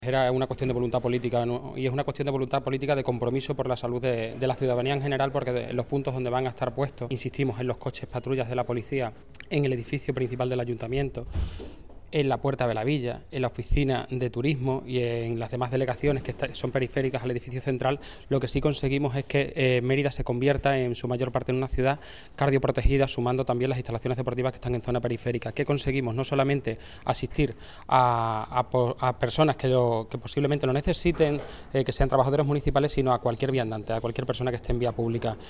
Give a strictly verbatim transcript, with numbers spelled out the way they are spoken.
Era una cuestión de voluntad política, ¿no? Y es una cuestión de voluntad política de compromiso por la salud de, de la ciudadanía en general, porque de, en los puntos donde van a estar puestos, insistimos, en los coches patrullas de la policía, en el edificio principal del ayuntamiento, en la Puerta de la Villa, en la oficina de turismo y en las demás delegaciones que está, son periféricas al edificio central, lo que sí conseguimos es que eh, Mérida se convierta en su mayor parte en una ciudad cardioprotegida, sumando también las instalaciones deportivas que están en zona periférica. ¿Qué conseguimos? No solamente asistir a, a, a personas que, lo, que posiblemente lo necesiten, eh, que sean trabajadores municipales, sino a cualquier viandante, a cualquier persona que esté en vía pública.